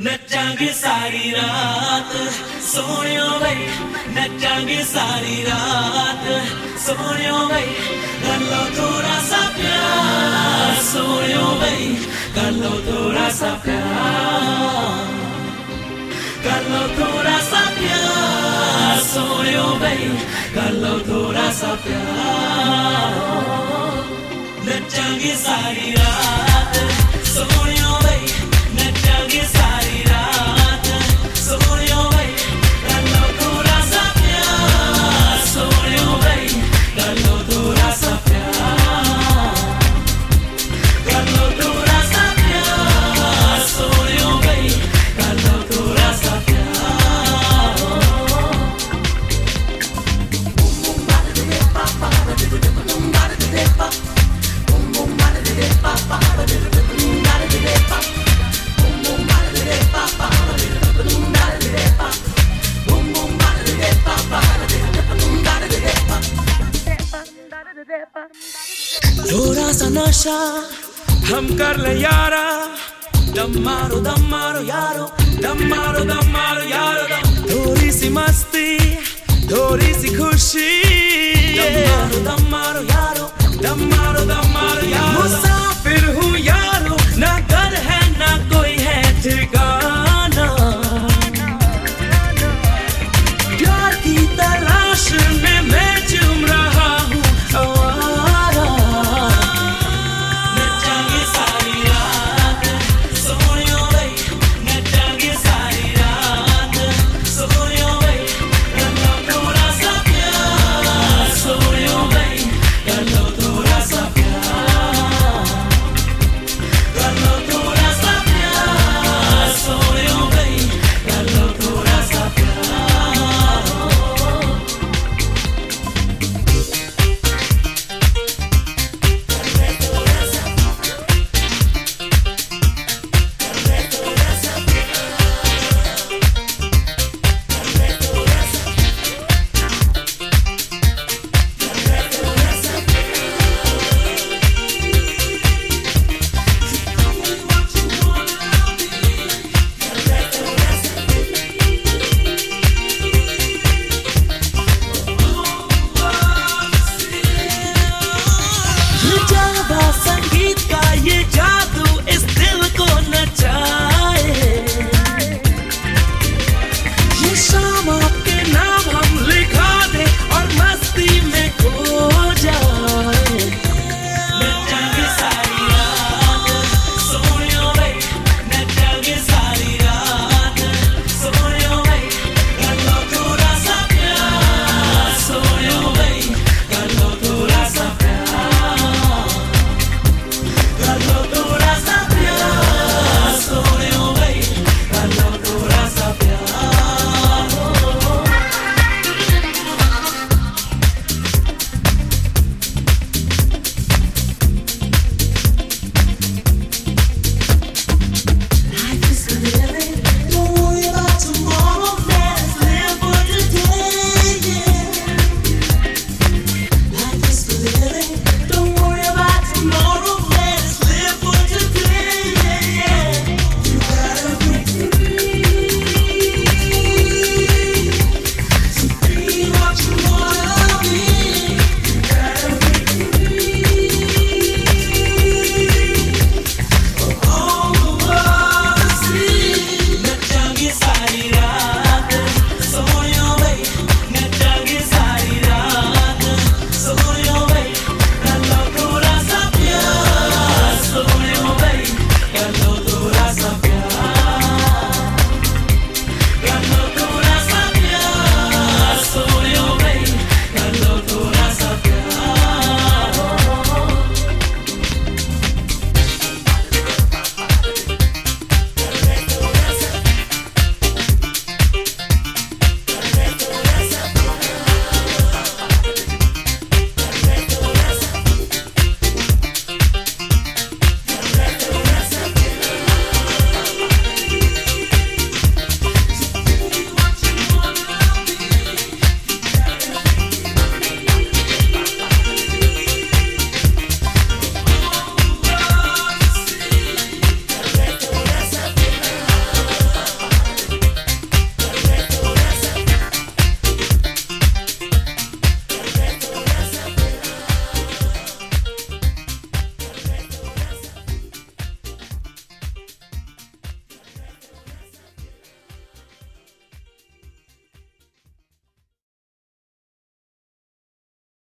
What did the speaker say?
नचांगे सारी रात सोनियो भाई, नचांगे सारी रात सोनियो भाई, कर लो थोड़ा सा प्यार सोनियो भाई, कर लो थोड़ा सा प्यार, कर लो थोड़ा सा प्यार सोनियो भाई, कर लो थोड़ा सा प्यार। नचांगे सारी रात सोनियो भाई, नचांगे सारी रात सोनियो भाई, कर लो थोड़ा सा प्यार सोनियो भाई, कर लो थोड़ा सा प्यार, कर लो थोड़ा सा प्यार सोनियो भाई, कर लो थोड़ा सा प्यार। थोड़ा सा नशा हम कर ले यारा, दम मारो यारो, दम मारो यारो, थोड़ी सी मस्ती थोड़ी सी खुशी, दम मारो यारो, दम मारो यारो।